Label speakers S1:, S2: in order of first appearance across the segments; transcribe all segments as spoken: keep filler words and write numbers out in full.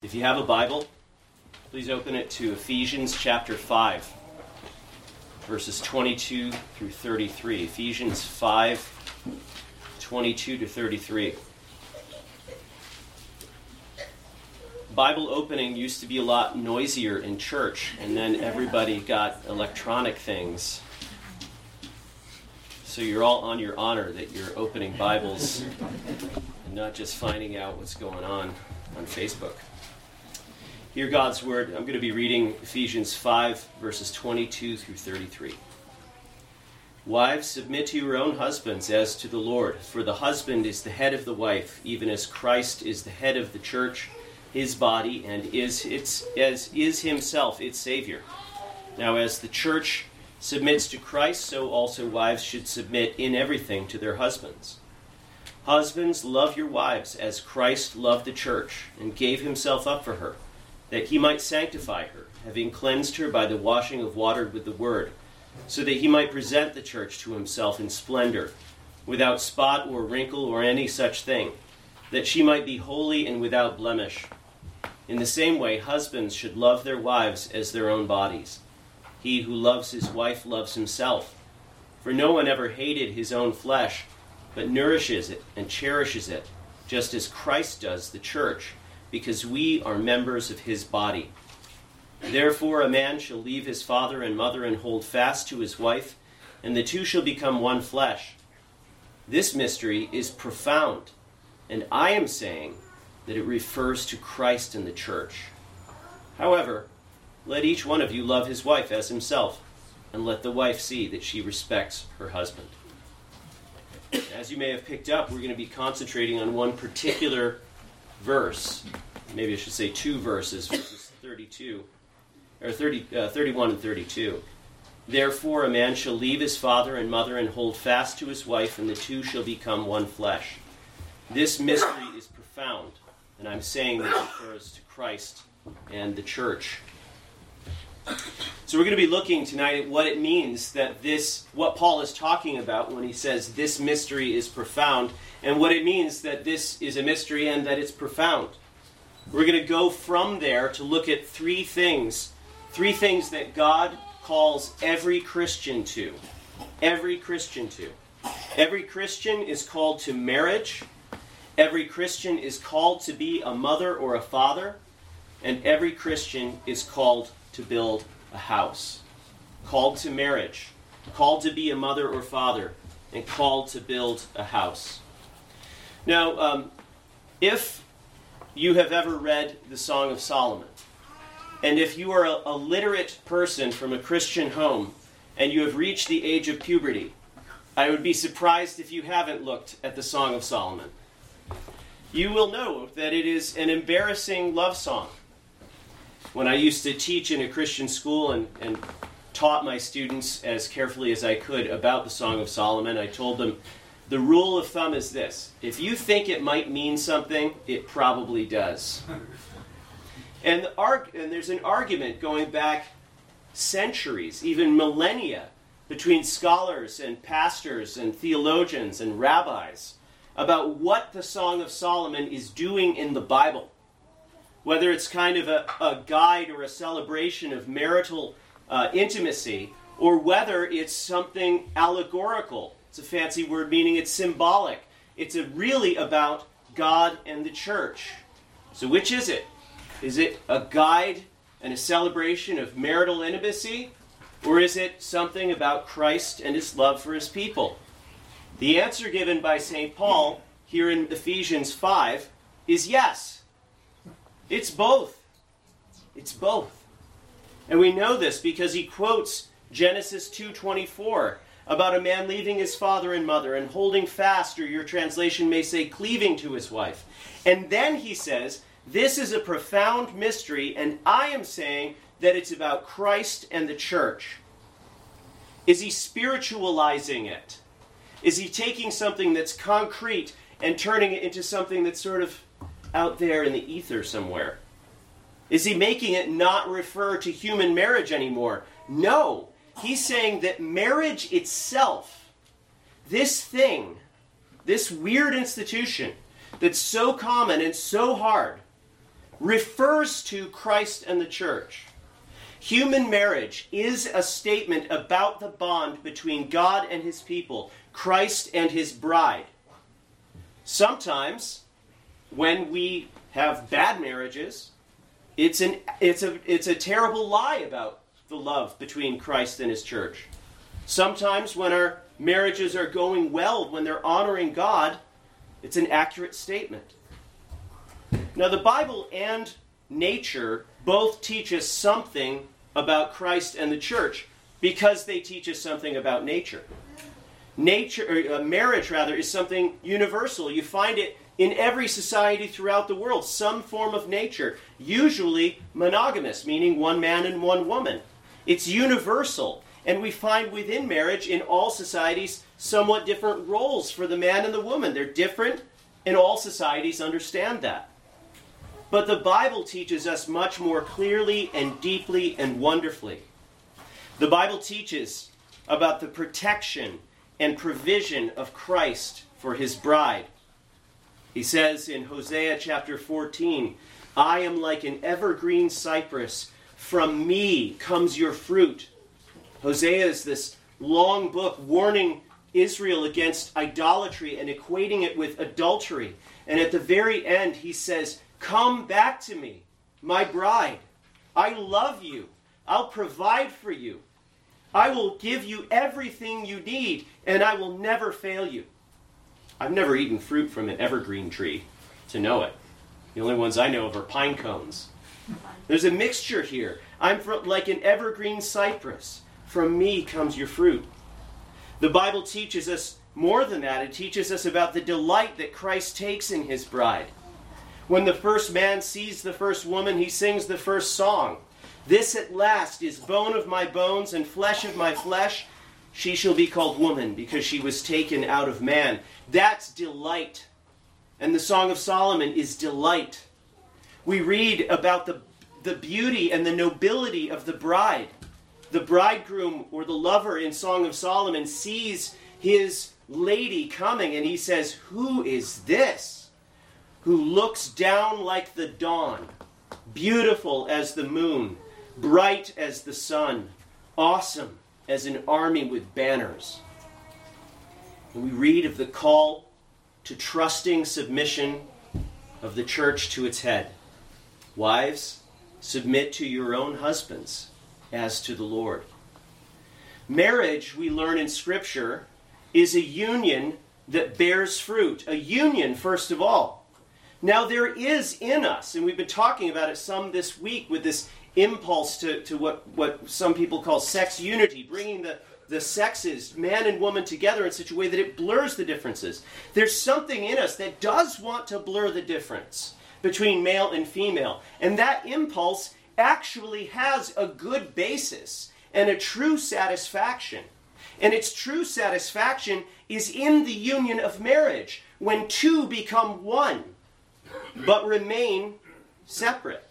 S1: If you have a Bible, please open it to Ephesians chapter five, verses twenty-two through thirty-three. Ephesians five, twenty-two to thirty-three. Bible opening used to be a lot noisier in church, and then everybody got electronic things. So you're all on your honor that you're opening Bibles and not just finding out what's going on on Facebook. Hear God's word. I'm going to be reading Ephesians five, verses twenty-two through thirty-three. Wives, submit to your own husbands as to the Lord, for the husband is the head of the wife, even as Christ is the head of the church, his body, and is its as is himself its Savior. Now, as the church submits to Christ, so also wives should submit in everything to their husbands. Husbands, love your wives as Christ loved the church and gave himself up for her, that he might sanctify her, having cleansed her by the washing of water with the word, so that he might present the church to himself in splendor, without spot or wrinkle or any such thing, that she might be holy and without blemish. In the same way, husbands should love their wives as their own bodies. He who loves his wife loves himself. For no one ever hated his own flesh, but nourishes it and cherishes it, just as Christ does the church, because we are members of his body. Therefore a man shall leave his father and mother and hold fast to his wife, and the two shall become one flesh. This mystery is profound, and I am saying that it refers to Christ and the church. However, let each one of you love his wife as himself, and let the wife see that she respects her husband. As you may have picked up, we're going to be concentrating on one particular verse. Maybe I should say two verses, verses thirty-two, or thirty, uh, thirty-one and thirty-two. Therefore a man shall leave his father and mother and hold fast to his wife, and the two shall become one flesh. This mystery is profound, and I'm saying that it refers to Christ and the church. So we're going to be looking tonight at what it means that this, what Paul is talking about when he says this mystery is profound, and what it means that this is a mystery and that it's profound. We're going to go from there to look at three things, three things that God calls every Christian to. Every Christian to. Every Christian is called to marriage. Every Christian is called to be a mother or a father. And every Christian is called to build a house. Called to marriage. Called to be a mother or father. And called to build a house. Now, um, if you have ever read the Song of Solomon, and if you are a, a literate person from a Christian home, and you have reached the age of puberty, I would be surprised if you haven't looked at the Song of Solomon. You will know that it is an embarrassing love song. When I used to teach in a Christian school and, and taught my students as carefully as I could about the Song of Solomon, I told them, the rule of thumb is this: if you think it might mean something, it probably does. And, the arg- and there's an argument going back centuries, even millennia, between scholars and pastors and theologians and rabbis about what the Song of Solomon is doing in the Bible. Whether it's kind of a, a guide or a celebration of marital uh, intimacy, or whether it's something allegorical. It's a fancy word meaning it's symbolic. It's a really about God and the church. So which is it? Is it a guide and a celebration of marital intimacy? Or is it something about Christ and his love for his people? The answer given by Saint Paul here in Ephesians five is yes. It's both. It's both. And we know this because he quotes Genesis two twenty-four about a man leaving his father and mother and holding fast, or your translation may say cleaving to his wife. And then he says, this is a profound mystery, and I am saying that it's about Christ and the church. Is he spiritualizing it? Is he taking something that's concrete and turning it into something that's sort of out there in the ether somewhere? Is he making it not refer to human marriage anymore? No. He's saying that marriage itself, this thing, this weird institution that's so common and so hard, refers to Christ and the church. Human marriage is a statement about the bond between God and his people, Christ and his bride. Sometimes, when we have bad marriages, it's an it's a it's a terrible lie about the love between Christ and his church. Sometimes when our marriages are going well, when they're honoring God, it's an accurate statement. Now, the Bible and nature both teach us something about Christ and the church because they teach us something about nature. Nature, or, uh, marriage rather, is something universal. You find it in every society throughout the world, some form of nature, usually monogamous, meaning one man and one woman. It's universal, and we find within marriage in all societies somewhat different roles for the man and the woman. They're different, and all societies understand that. But the Bible teaches us much more clearly and deeply and wonderfully. The Bible teaches about the protection and provision of Christ for his bride. He says in Hosea chapter fourteen, "I am like an evergreen cypress. From me comes your fruit." Hosea is this long book warning Israel against idolatry and equating it with adultery. And at the very end, he says, "Come back to me, my bride. I love you. I'll provide for you. I will give you everything you need, and I will never fail you." I've never eaten fruit from an evergreen tree to know it. The only ones I know of are pine cones. There's a mixture here. I'm from, like an evergreen cypress. From me comes your fruit. The Bible teaches us more than that. It teaches us about the delight that Christ takes in his bride. When the first man sees the first woman, he sings the first song. "This at last is bone of my bones and flesh of my flesh. She shall be called woman because she was taken out of man." That's delight. And the Song of Solomon is delight. We read about the, the beauty and the nobility of the bride. The bridegroom or the lover in Song of Solomon sees his lady coming and he says, "Who is this who looks down like the dawn, beautiful as the moon, bright as the sun, awesome as an army with banners?" And we read of the call to trusting submission of the church to its head. Wives, submit to your own husbands as to the Lord. Marriage, we learn in Scripture, is a union that bears fruit. A union, first of all. Now, there is in us, and we've been talking about it some this week with this impulse to, to what, what some people call sex unity, bringing the, the sexes, man and woman, together in such a way that it blurs the differences. There's something in us that does want to blur the difference between male and female. And that impulse actually has a good basis and a true satisfaction. And its true satisfaction is in the union of marriage, when two become one, but remain separate,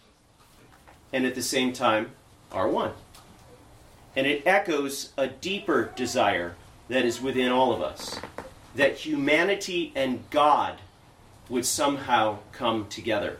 S1: and at the same time are one. And it echoes a deeper desire that is within all of us, that humanity and God would somehow come together.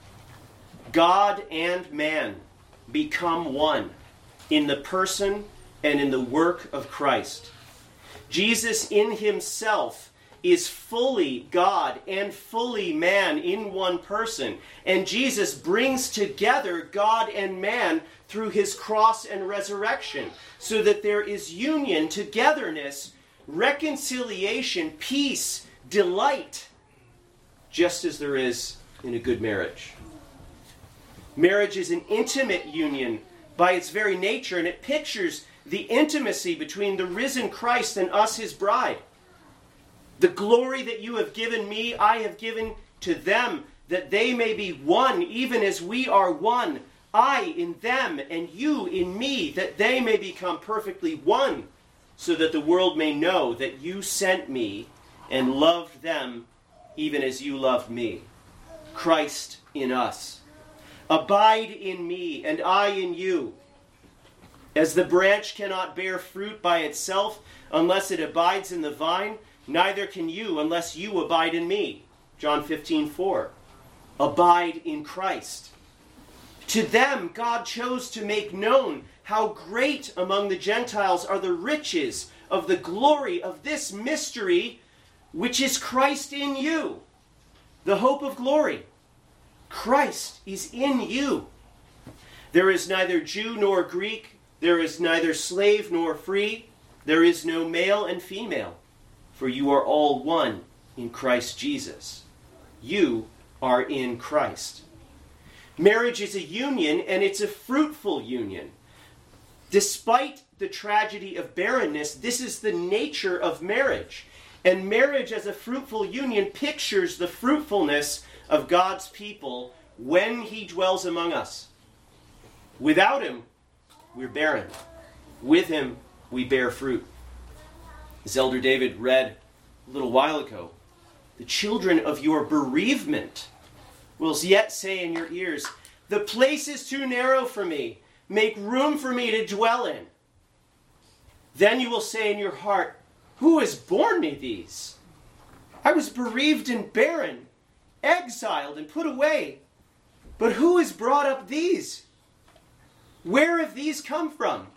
S1: God and man become one in the person and in the work of Christ. Jesus in himself is fully God and fully man in one person. And Jesus brings together God and man through his cross and resurrection, so that there is union, togetherness, reconciliation, peace, delight, just as there is in a good marriage. Marriage is an intimate union by its very nature, and it pictures the intimacy between the risen Christ and us, his bride. The glory that you have given me, I have given to them, that they may be one, even as we are one. I in them, and you in me, that they may become perfectly one, so that the world may know that you sent me and loved them, even as you loved me. Christ in us. Abide in me, and I in you. As the branch cannot bear fruit by itself unless it abides in the vine, neither can you unless you abide in me. John fifteen four. Abide in Christ. To them God chose to make known how great among the Gentiles are the riches of the glory of this mystery, which is Christ in you, the hope of glory. Christ is in you. There is neither Jew nor Greek, there is neither slave nor free, there is no male and female, for you are all one in Christ Jesus. You are in Christ. Marriage is a union, and it's a fruitful union. Despite the tragedy of barrenness, this is the nature of marriage. And marriage as a fruitful union pictures the fruitfulness of God's people when he dwells among us. Without him, we're barren. With him, we bear fruit. As Elder David read a little while ago, the children of your bereavement will yet say in your ears, the place is too narrow for me. Make room for me to dwell in. Then you will say in your heart, who has borne me these? I was bereaved and barren, exiled and put away. But who has brought up these? Where have these come from?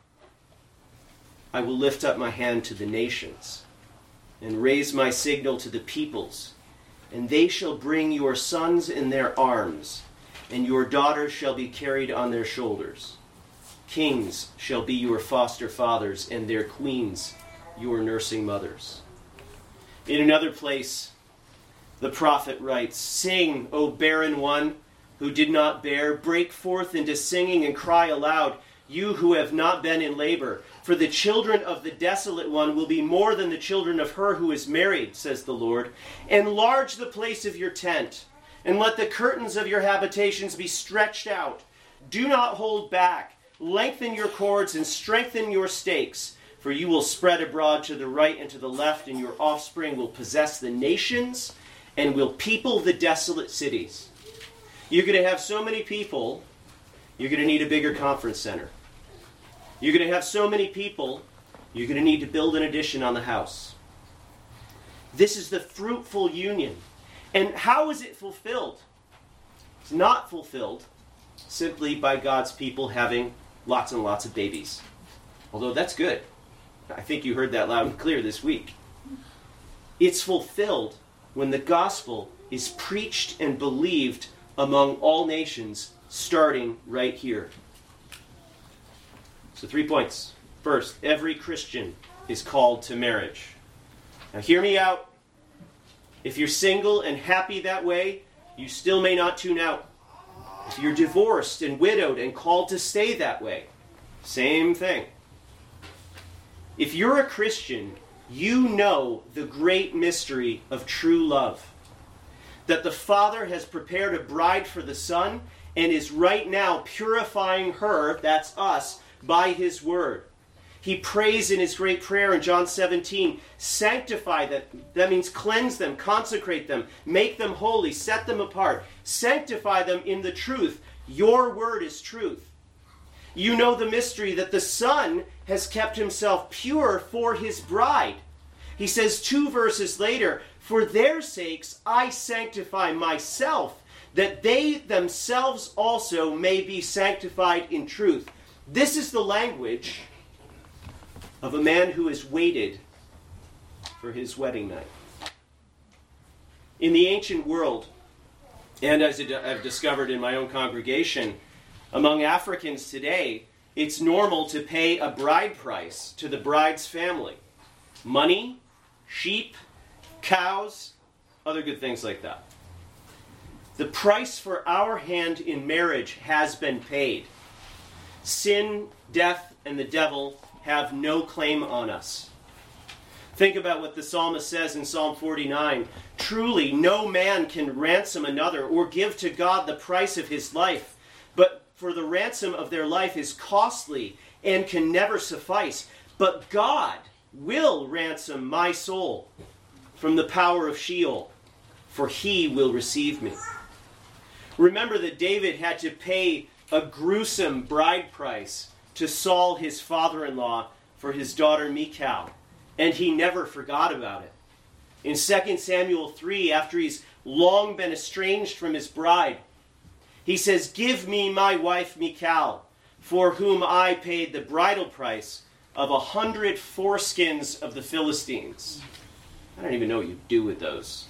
S1: I will lift up my hand to the nations and raise my signal to the peoples, and they shall bring your sons in their arms, and your daughters shall be carried on their shoulders. Kings shall be your foster fathers, and their queens your nursing mothers. In another place, the prophet writes, sing, O barren one who did not bear, break forth into singing and cry aloud, you who have not been in labor. For the children of the desolate one will be more than the children of her who is married, says the Lord. Enlarge the place of your tent, and let the curtains of your habitations be stretched out. Do not hold back. Lengthen your cords and strengthen your stakes, for you will spread abroad to the right and to the left, and your offspring will possess the nations and will people the desolate cities. You're going to have so many people, you're going to need a bigger conference center. You're going to have so many people, you're going to need to build an addition on the house. This is the fruitful union. And how is it fulfilled? It's not fulfilled simply by God's people having lots and lots of babies. Although that's good. I think you heard that loud and clear this week. It's fulfilled when the gospel is preached and believed among all nations, starting right here. So three points. First, every Christian is called to marriage. Now hear me out. If you're single and happy that way, you still may not tune out. If you're divorced and widowed and called to stay that way, same thing. If you're a Christian, you know the great mystery of true love. That the Father has prepared a bride for the Son and is right now purifying her, that's us, by his word. He prays in his great prayer in John seventeen, sanctify them. That means cleanse them, consecrate them, make them holy, set them apart. Sanctify them in the truth. Your word is truth. You know the mystery that the Son has kept himself pure for his bride. He says two verses later, for their sakes I sanctify myself, that they themselves also may be sanctified in truth. This is the language of a man who has waited for his wedding night. In the ancient world, and as I've discovered in my own congregation, among Africans today, it's normal to pay a bride price to the bride's family. Money, sheep, cows, other good things like that. The price for our hand in marriage has been paid. Sin, death, and the devil have no claim on us. Think about what the psalmist says in Psalm forty-nine. Truly, no man can ransom another or give to God the price of his life, but for the ransom of their life is costly and can never suffice. But God will ransom my soul from the power of Sheol, for he will receive me. Remember that David had to pay a gruesome bride price to Saul, his father-in-law, for his daughter Michal, and he never forgot about it. In Second Samuel three, after he's long been estranged from his bride, He says, "Give me my wife Michal, for whom I paid the bridal price of a hundred foreskins of the Philistines." I don't even know what you do with those.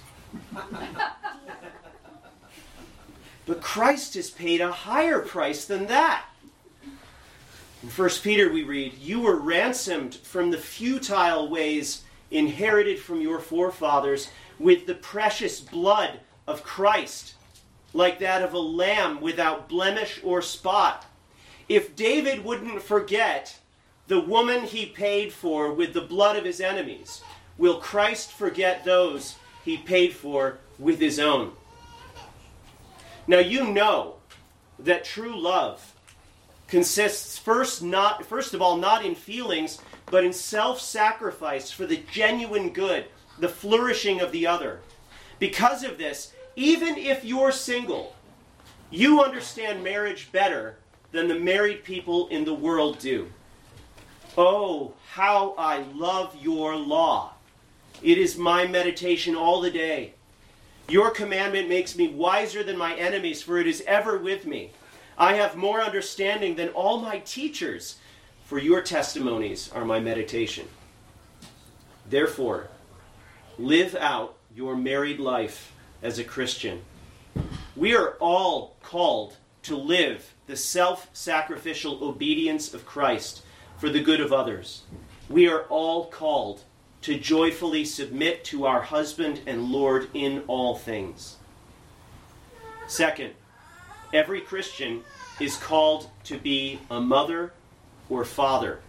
S1: But Christ has paid a higher price than that. In First Peter we read, "You were ransomed from the futile ways inherited from your forefathers with the precious blood of Christ, like that of a lamb without blemish or spot." If David wouldn't forget the woman he paid for with the blood of his enemies, will Christ forget those he paid for with his own? Now you know that true love consists first not first of all not in feelings, but in self-sacrifice for the genuine good, the flourishing of the other. Because of this, even if you're single, you understand marriage better than the married people in the world do. Oh, how I love your law. It is my meditation all the day. Your commandment makes me wiser than my enemies, for it is ever with me. I have more understanding than all my teachers, for your testimonies are my meditation. Therefore, live out your married life as a Christian. We are all called to live the self-sacrificial obedience of Christ for the good of others. We are all called to joyfully submit to our husband and Lord in all things. Second, every Christian is called to be a mother or father.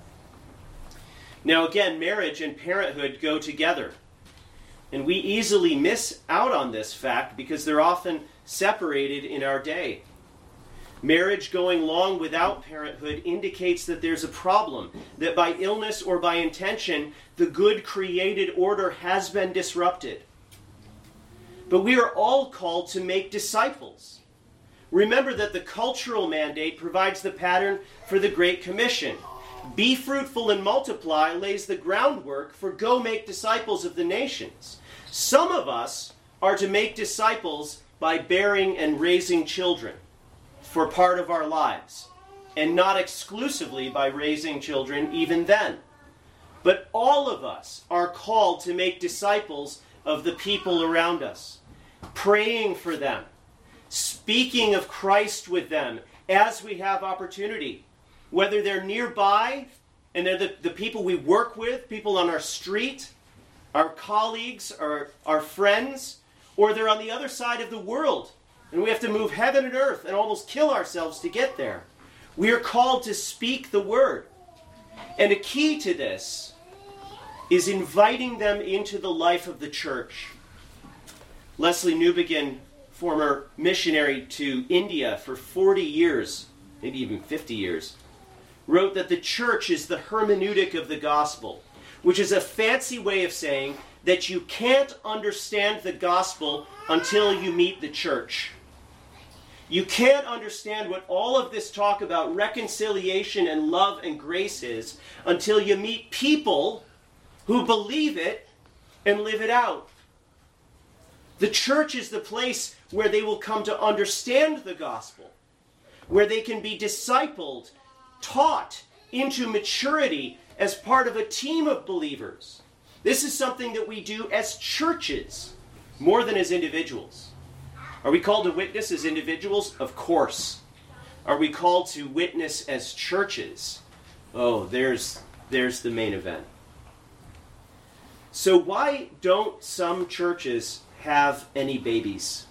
S1: Now again, marriage and parenthood go together. And we easily miss out on this fact because they're often separated in our day. Marriage going long without parenthood indicates that there's a problem, that by illness or by intention, the good created order has been disrupted. But we are all called to make disciples. Remember that the cultural mandate provides the pattern for the Great Commission. Be fruitful and multiply lays the groundwork for go make disciples of the nations. Some of us are to make disciples by bearing and raising children for part of our lives, and not exclusively by raising children even then. But all of us are called to make disciples of the people around us, praying for them, speaking of Christ with them as we have opportunity, whether they're nearby and they're the, the people we work with, people on our street, our colleagues, our, our friends, or they're on the other side of the world, and we have to move heaven and earth and almost kill ourselves to get there. We are called to speak the word. And a key to this is inviting them into the life of the church. Leslie Newbegin, former missionary to India for forty years, maybe even fifty years, wrote that the church is the hermeneutic of the gospel, which is a fancy way of saying that you can't understand the gospel until you meet the church. You can't understand what all of this talk about reconciliation and love and grace is until you meet people who believe it and live it out. The church is the place where they will come to understand the gospel, where they can be discipled, taught into maturity as part of a team of believers. This is something that we do as churches more than as individuals. Are we called to witness as individuals? Of course. Are we called to witness as churches? Oh, there's, there's the main event. So why don't some churches have any babies?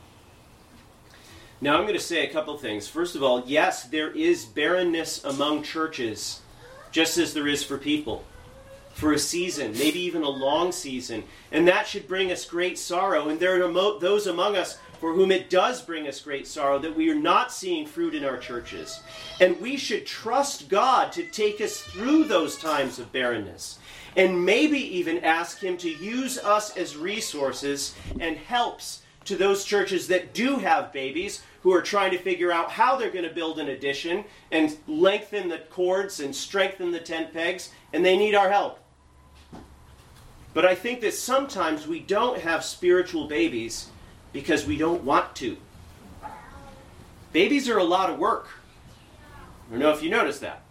S1: Now I'm going to say a couple things. First of all, yes, there is barrenness among churches, just as there is for people, for a season, maybe even a long season. And that should bring us great sorrow. And there are those among us for whom it does bring us great sorrow that we are not seeing fruit in our churches. And we should trust God to take us through those times of barrenness. And maybe even ask Him to use us as resources and helps to those churches that do have babies who are trying to figure out how they're going to build an addition and lengthen the cords and strengthen the tent pegs, and they need our help. But I think that sometimes we don't have spiritual babies because we don't want to. Babies are a lot of work. I don't know if you noticed that.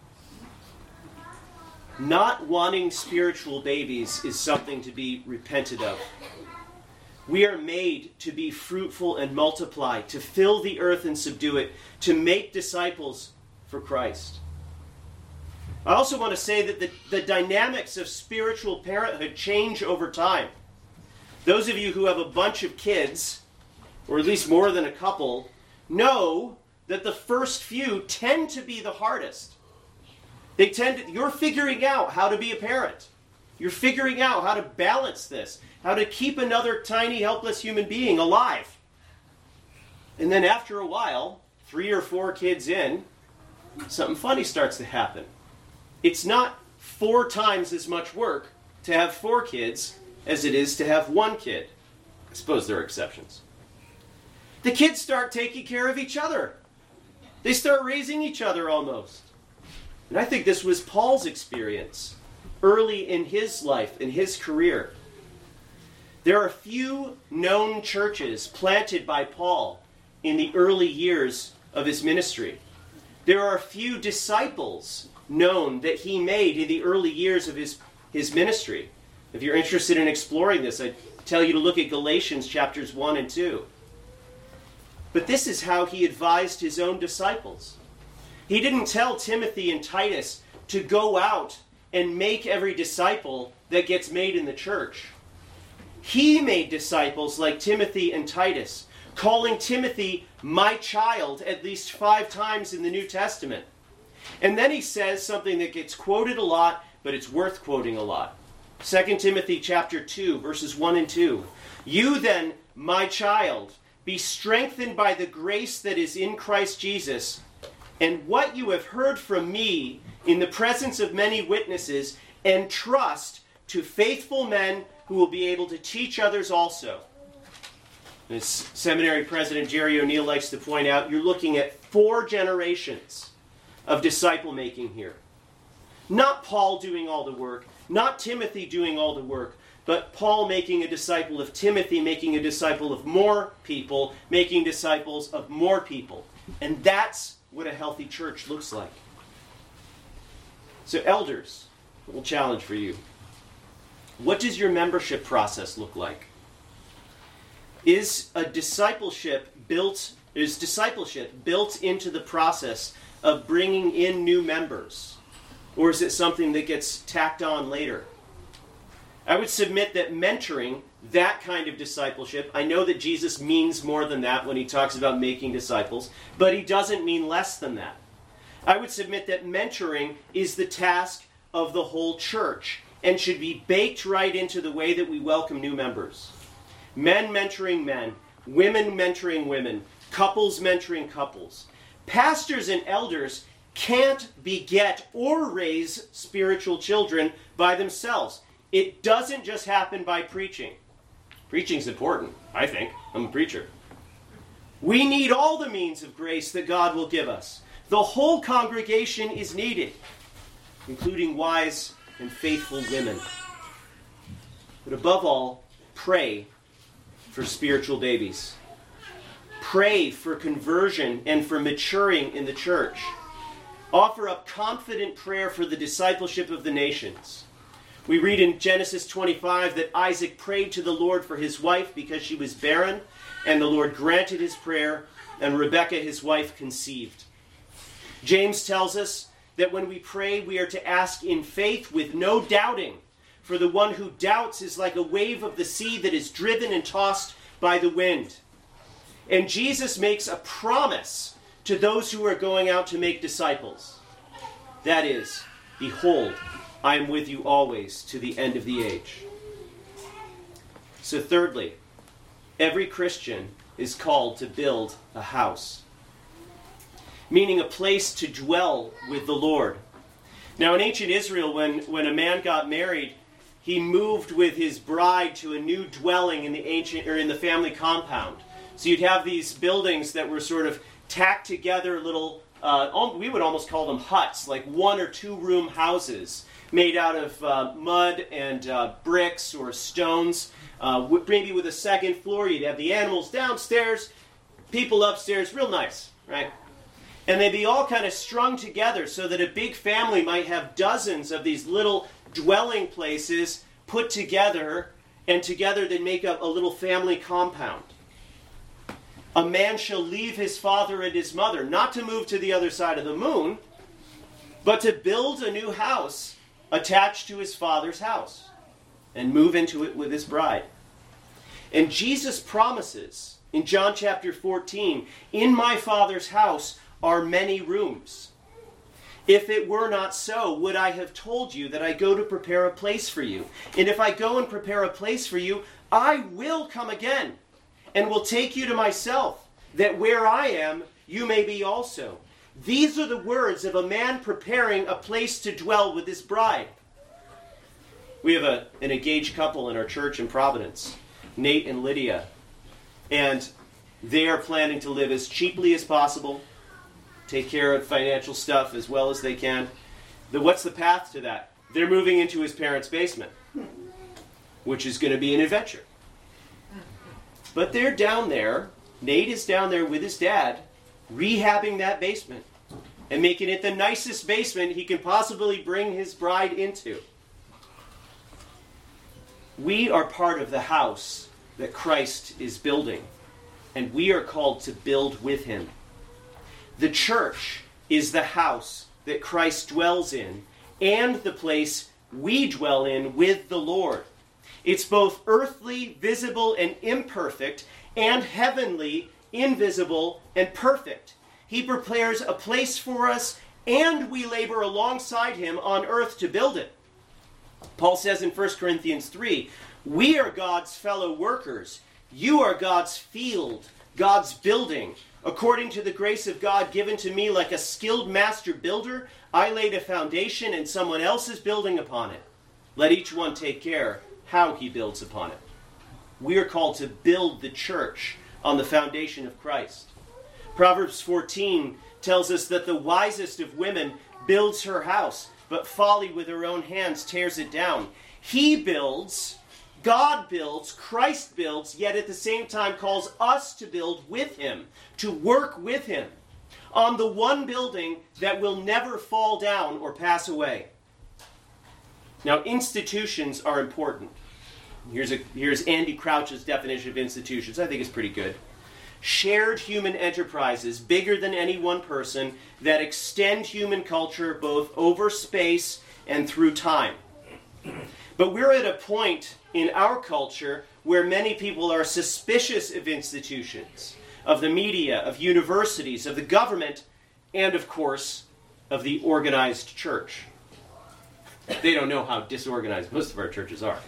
S1: Not wanting spiritual babies is something to be repented of. We are made to be fruitful and multiply, to fill the earth and subdue it, to make disciples for Christ. I also want to say that the, the dynamics of spiritual parenthood change over time. Those of you who have a bunch of kids, or at least more than a couple, know that the first few tend to be the hardest. They tend to, you're figuring out how to be a parent. You're figuring out how to balance this, how to keep another tiny, helpless human being alive. And then after a while, three or four kids in, something funny starts to happen. It's not four times as much work to have four kids as it is to have one kid. I suppose there are exceptions. The kids start taking care of each other. They start raising each other almost. And I think this was Paul's experience early in his life, in his career. There are few known churches planted by Paul in the early years of his ministry. There are few disciples known that he made in the early years of his, his ministry. If you're interested in exploring this, I tell you to look at Galatians chapters one and two. But this is how he advised his own disciples. He didn't tell Timothy and Titus to go out and make every disciple that gets made in the church. He made disciples like Timothy and Titus, calling Timothy my child at least five times in the New Testament. And then he says something that gets quoted a lot, but it's worth quoting a lot. Second Timothy chapter two, verses one and two. You then, my child, be strengthened by the grace that is in Christ Jesus, and what you have heard from me in the presence of many witnesses, entrust to faithful men who will be able to teach others also. As seminary president Jerry O'Neill likes to point out, you're looking at four generations of disciple making here. Not Paul doing all the work, not Timothy doing all the work, but Paul making a disciple of Timothy, making a disciple of more people, making disciples of more people. And that's what a healthy church looks like. So elders, a little challenge for you. What does your membership process look like? Is a discipleship built, is discipleship built into the process of bringing in new members? Or is it something that gets tacked on later? I would submit that mentoring, that kind of discipleship, I know that Jesus means more than that when he talks about making disciples, but he doesn't mean less than that. I would submit that mentoring is the task of the whole church and should be baked right into the way that we welcome new members. Men mentoring men, women mentoring women, couples mentoring couples. Pastors and elders can't beget or raise spiritual children by themselves. It doesn't just happen by preaching. Preaching's important, I think. I'm a preacher. We need all the means of grace that God will give us. The whole congregation is needed, including wise and faithful women. But above all, pray for spiritual babies. Pray for conversion and for maturing in the church. Offer up confident prayer for the discipleship of the nations. We read in Genesis twenty-five that Isaac prayed to the Lord for his wife because she was barren, and the Lord granted his prayer, and Rebekah, his wife, conceived. James tells us that when we pray, we are to ask in faith with no doubting, for the one who doubts is like a wave of the sea that is driven and tossed by the wind. And Jesus makes a promise to those who are going out to make disciples. That is, behold, I am with you always to the end of the age. So thirdly, every Christian is called to build a house, meaning a place to dwell with the Lord. Now in ancient Israel, when, when a man got married, he moved with his bride to a new dwelling in the ancient or in the family compound. So you'd have these buildings that were sort of tacked together, little, uh, we would almost call them huts, like one or two room houses made out of uh, mud and uh, bricks or stones. Uh, maybe with a second floor, you'd have the animals downstairs, people upstairs, real nice. right? And they'd be all kind of strung together so that a big family might have dozens of these little dwelling places put together, and together they'd make up a little family compound. A man shall leave his father and his mother, not to move to the other side of the moon, but to build a new house attached to his father's house and move into it with his bride. And Jesus promises in John chapter fourteen, "In my Father's house are many rooms. If it were not so, would I have told you that I go to prepare a place for you? And if I go and prepare a place for you, I will come again and will take you to myself, that where I am, you may be also." These are the words of a man preparing a place to dwell with his bride. We have a, an engaged couple in our church in Providence, Nate and Lydia, and they are planning to live as cheaply as possible, take care of financial stuff as well as they can. The, what's the path to that? They're moving into his parents' basement, which is going to be an adventure. But they're down there, Nate is down there with his dad, rehabbing that basement and making it the nicest basement he can possibly bring his bride into. We are part of the house that Christ is building, and we are called to build with him. The church is the house that Christ dwells in and the place we dwell in with the Lord. It's both earthly, visible, and imperfect, and heavenly, invisible, and perfect. He prepares a place for us, and we labor alongside him on earth to build it. Paul says in First Corinthians three, "We are God's fellow workers. You are God's field, God's building. According to the grace of God given to me like a skilled master builder, I laid a foundation and someone else is building upon it. Let each one take care how he builds upon it." We are called to build the church on the foundation of Christ. Proverbs fourteen tells us that the wisest of women builds her house, but folly with her own hands tears it down. He builds, God builds, Christ builds, yet at the same time calls us to build with him, to work with him, on the one building that will never fall down or pass away. Now, institutions are important. Here's, a, here's Andy Crouch's definition of institutions. I think it's pretty good. Shared human enterprises, bigger than any one person, that extend human culture both over space and through time. But we're at a point in our culture where many people are suspicious of institutions, of the media, of universities, of the government, and of course, of the organized church. They don't know how disorganized most of our churches are.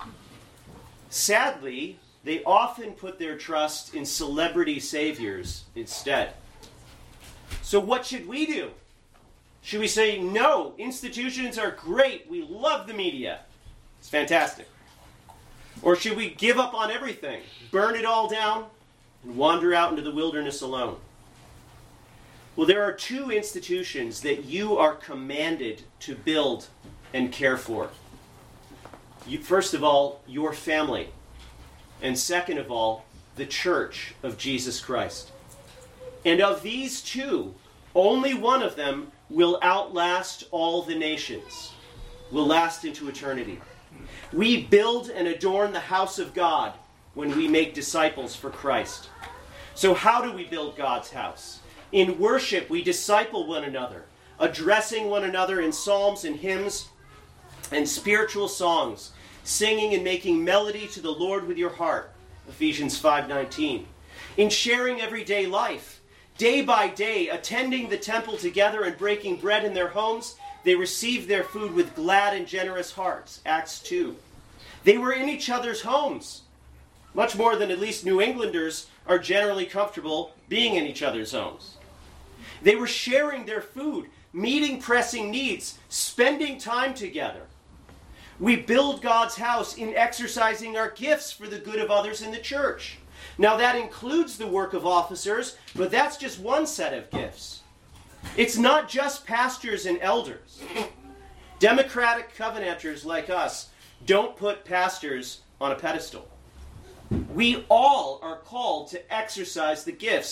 S1: Sadly, they often put their trust in celebrity saviors instead. So what should we do? Should we say, no, institutions are great, we love the media, it's fantastic? Or should we give up on everything, burn it all down, and wander out into the wilderness alone? Well, there are two institutions that you are commanded to build and care for. You, first of all, your family. And second of all, the church of Jesus Christ. And of these two, only one of them will outlast all the nations, will last into eternity. We build and adorn the house of God when we make disciples for Christ. So how do we build God's house? In worship, we disciple one another, addressing one another in psalms and hymns and spiritual songs, singing and making melody to the Lord with your heart, Ephesians five nineteen. In sharing everyday life, day by day, attending the temple together and breaking bread in their homes, they received their food with glad and generous hearts, Acts two. They were in each other's homes, much more than at least New Englanders are generally comfortable being in each other's homes. They were sharing their food, meeting pressing needs, spending time together. We build God's house in exercising our gifts for the good of others in the church. Now that includes the work of officers, but that's just one set of gifts. It's not just pastors and elders. Democratic covenanters like us don't put pastors on a pedestal. We all are called to exercise the gifts,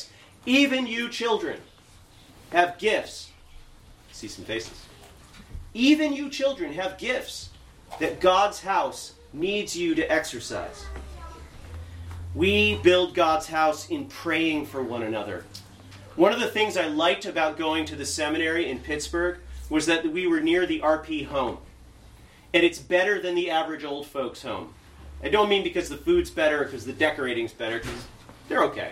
S1: Even you children have gifts. See some faces. Even you children have gifts that God's house needs you to exercise. We build God's house in praying for one another. One of the things I liked about going to the seminary in Pittsburgh was that we were near the R P home. And it's better than the average old folks' home. I don't mean because the food's better, because the decorating's better, because they're okay.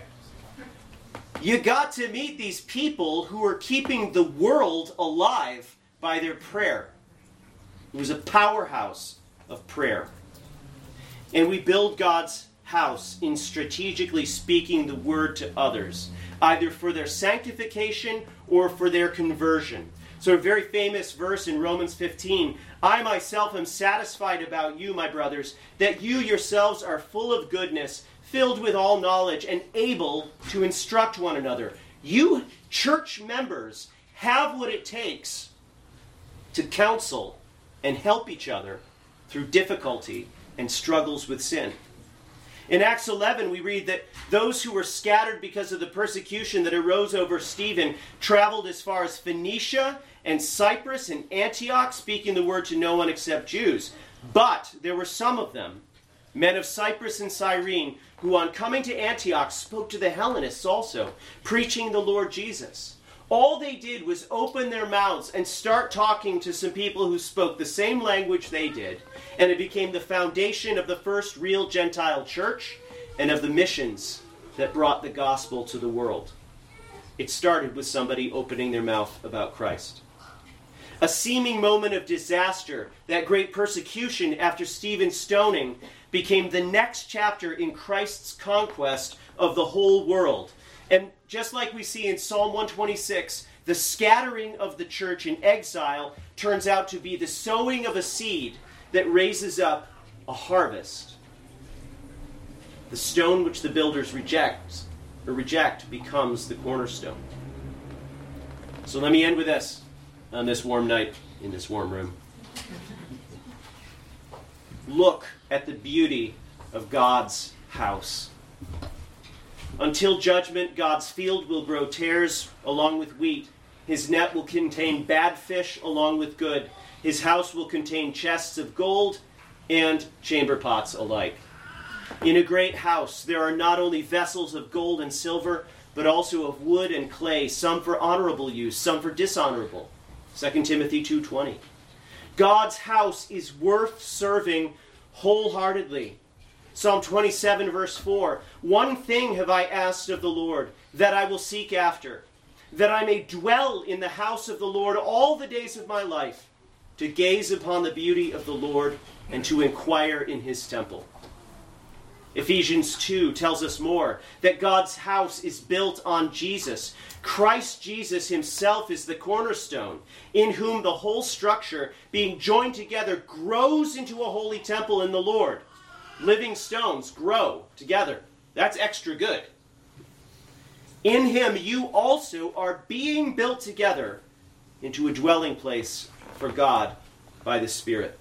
S1: You got to meet these people who are keeping the world alive by their prayer. It was a powerhouse of prayer. And we build God's house in strategically speaking the word to others, either for their sanctification or for their conversion. So a very famous verse in Romans fifteen, I myself am satisfied about you, my brothers, that you yourselves are full of goodness, filled with all knowledge, and able to instruct one another. You church members have what it takes to counsel and help each other through difficulty and struggles with sin. In Acts eleven, we read that those who were scattered because of the persecution that arose over Stephen traveled as far as Phoenicia and Cyprus and Antioch, speaking the word to no one except Jews. But there were some of them, men of Cyprus and Cyrene, who on coming to Antioch spoke to the Hellenists also, preaching the Lord Jesus. All they did was open their mouths and start talking to some people who spoke the same language they did, and it became the foundation of the first real Gentile church and of the missions that brought the gospel to the world. It started with somebody opening their mouth about Christ. A seeming moment of disaster, that great persecution after Stephen's stoning, became the next chapter in Christ's conquest of the whole world. And just like we see in Psalm one twenty-six, the scattering of the church in exile turns out to be the sowing of a seed that raises up a harvest. The stone which the builders reject, or reject becomes the cornerstone. So let me end with this on this warm night in this warm room. Look at the beauty of God's house. Until judgment, God's field will grow tares along with wheat. His net will contain bad fish along with good. His house will contain chests of gold and chamber pots alike. In a great house, there are not only vessels of gold and silver, but also of wood and clay, some for honorable use, some for dishonorable. Second Timothy two twenty. God's house is worth serving wholeheartedly. Psalm twenty-seven, verse four. One thing have I asked of the Lord, that I will seek after, that I may dwell in the house of the Lord all the days of my life, to gaze upon the beauty of the Lord and to inquire in his temple. Ephesians two tells us more, that God's house is built on Jesus. Christ Jesus himself is the cornerstone, in whom the whole structure, being joined together, grows into a holy temple in the Lord. Living stones grow together. That's extra good. In him you also are being built together into a dwelling place for God by the Spirit.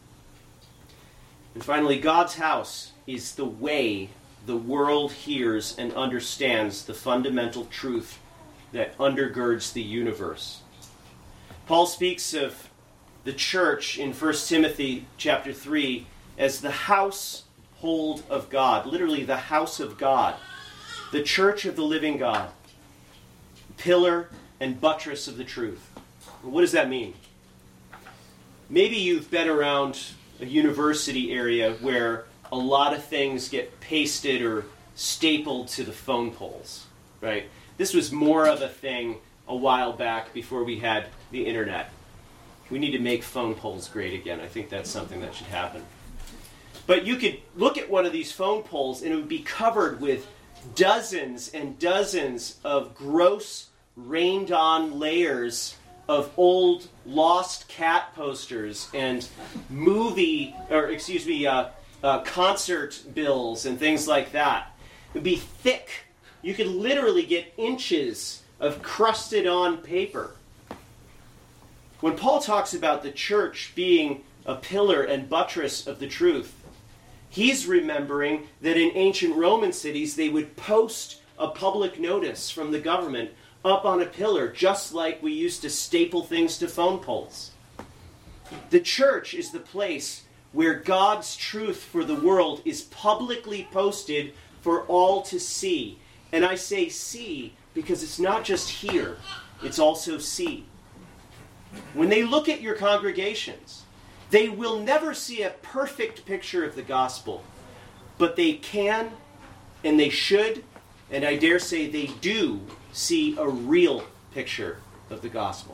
S1: And finally, God's house is the way the world hears and understands the fundamental truth that undergirds the universe. Paul speaks of the church in First Timothy chapter three as the household of God, literally the house of God, the church of the living God, pillar and buttress of the truth. What does that mean? Maybe you've been around a university area where a lot of things get pasted or stapled to the phone poles, right? This was more of a thing a while back before we had the internet. We need to make phone poles great again. I think that's something that should happen. But you could look at one of these phone poles and it would be covered with dozens and dozens of gross, rained-on layers of old lost cat posters and movie, or excuse me, uh, uh, concert bills and things like that. It would be thick. You could literally get inches of crusted-on paper. When Paul talks about the church being a pillar and buttress of the truth, he's remembering that in ancient Roman cities they would post a public notice from the government up on a pillar, just like we used to staple things to phone poles. The church is the place where God's truth for the world is publicly posted for all to see. And I say see because it's not just hear, it's also see. When they look at your congregations, they will never see a perfect picture of the gospel, but they can and they should, and I dare say they do, see a real picture of the gospel.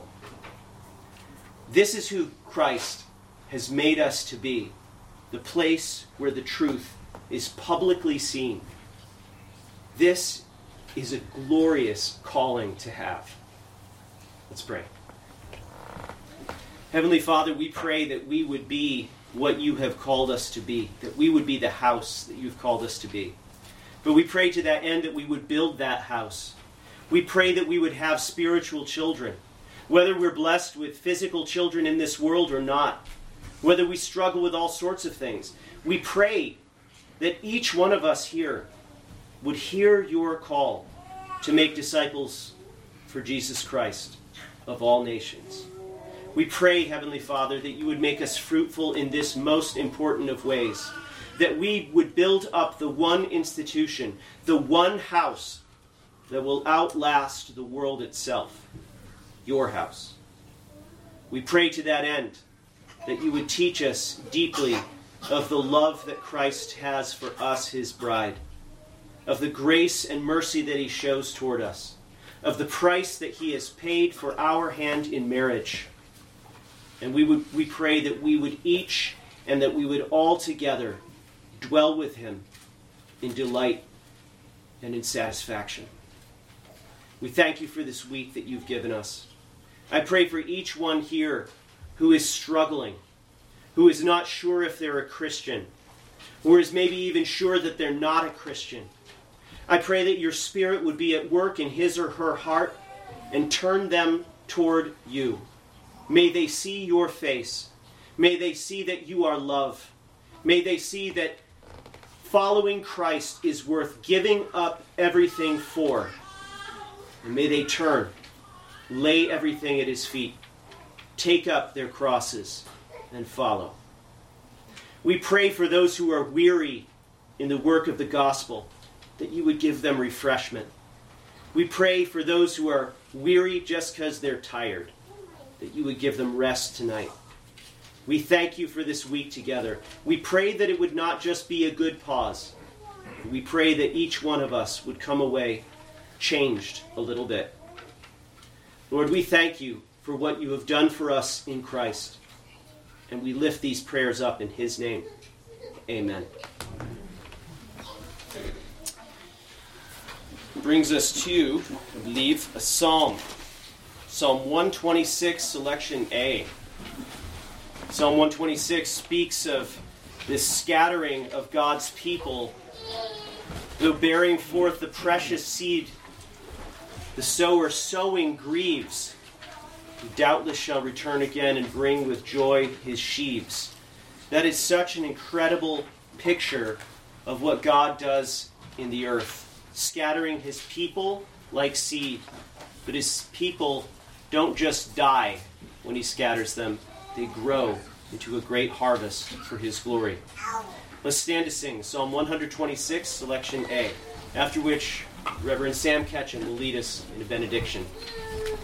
S1: This is who Christ has made us to be, the place where the truth is publicly seen. This is a glorious calling to have. Let's pray. Heavenly Father, we pray that we would be what you have called us to be, that we would be the house that you've called us to be. But we pray to that end that we would build that house. We pray that we would have spiritual children, whether we're blessed with physical children in this world or not, whether we struggle with all sorts of things. We pray that each one of us here would hear your call to make disciples for Jesus Christ of all nations. We pray, Heavenly Father, that you would make us fruitful in this most important of ways, that we would build up the one institution, the one house that will outlast the world itself, your house. We pray to that end that you would teach us deeply of the love that Christ has for us, his bride, of the grace and mercy that he shows toward us, of the price that he has paid for our hand in marriage. And we would we pray that we would each and that we would all together dwell with him in delight and in satisfaction. We thank you for this week that you've given us. I pray for each one here who is struggling, who is not sure if they're a Christian, or is maybe even sure that they're not a Christian. I pray that your Spirit would be at work in his or her heart and turn them toward you. May they see your face. May they see that you are love. May they see that following Christ is worth giving up everything for. And may they turn, lay everything at his feet, take up their crosses, and follow. We pray for those who are weary in the work of the gospel, that you would give them refreshment. We pray for those who are weary just because they're tired, that you would give them rest tonight. We thank you for this week together. We pray that it would not just be a good pause. We pray that each one of us would come away changed a little bit. Lord, we thank you for what you have done for us in Christ. And we lift these prayers up in his name. Amen. Brings us to, I believe, a psalm. Psalm one twenty-six, selection A. Psalm one twenty-six speaks of this scattering of God's people, though bearing forth the precious seed. The sower sowing grieves, who doubtless shall return again and bring with joy his sheaves. That is such an incredible picture of what God does in the earth, scattering his people like seed. But his people don't just die when he scatters them. They grow into a great harvest for his glory. Let's stand to sing Psalm one twenty-six, selection A, after which Reverend Sam Ketchum will lead us in a benediction.